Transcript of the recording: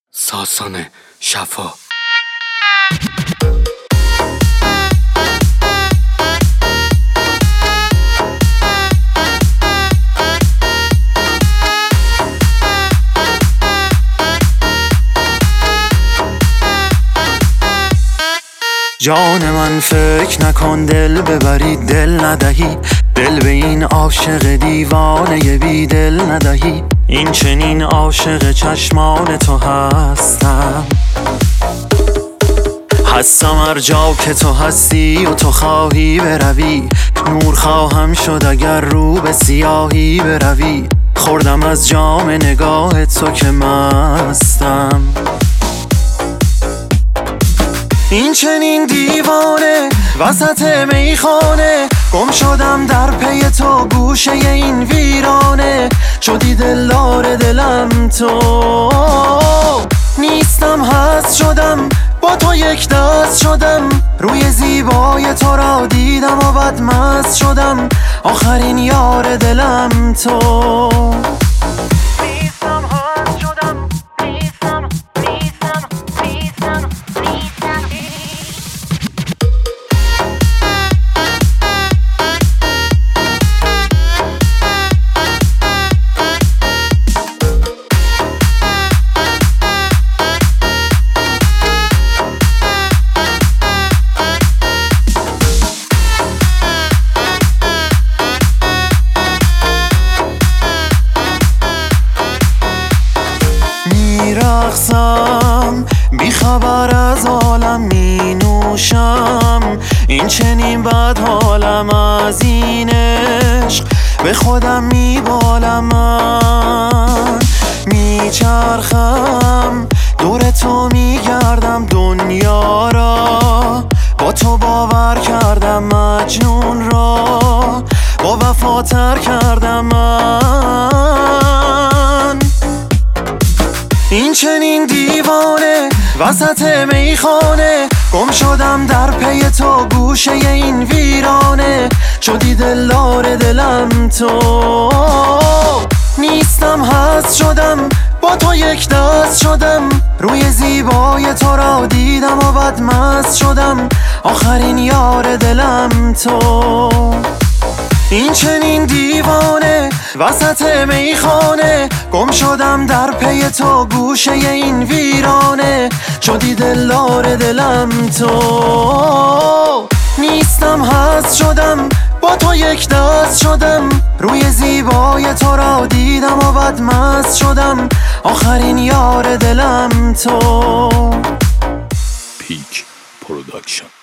ساسان شفا. جان من فکر نکن دل ببری دل ندهی، دل به این عاشق دیوانه بی دل ندهی. این چنین عاشق چشمان تو هستم هر جا که تو هستی و تو خواهی بروی. نور خواهم شد اگر رو به سیاهی بروی. خوردم از جام نگاه تو که مستم. این چنین دیوانه وسط میخانه، گم شدم در پی تو گوشه این ویرانه. شدی دلدار دلم تو نیستم، هست شدم با تو یک دست شدم. روی زیبای تو را دیدم و بد مست شدم. آخرین یار دلم تو میرقصم، بی خبر از عالم می نوشم. این چنین بد حالم از این عشق، به خودم می بالم. من میچرخم دور تو می گردم دنیا را. با تو باور کردم مجنون را، با وفاتر کردم من. این چنین دیوانه وسط میخانه، گم شدم در پی تو گوشه این ویرانه. شدی دلدار دلم تو نیستم، هست شدم با تو یک دست شدم. روی زیبای تو را دیدم و بد مست شدم. آخرین یار دلم تو. این چنین دیوانه وسط میخانه، گم شدم در پی تو گوشه این ویرانه. شدی دلدار دلم تو نیستم، هست شدم با تو یک دست شدم. روی زیبای تو را دیدم و بد مست شدم. آخرین یار دلم تو. پیک پروداکشن.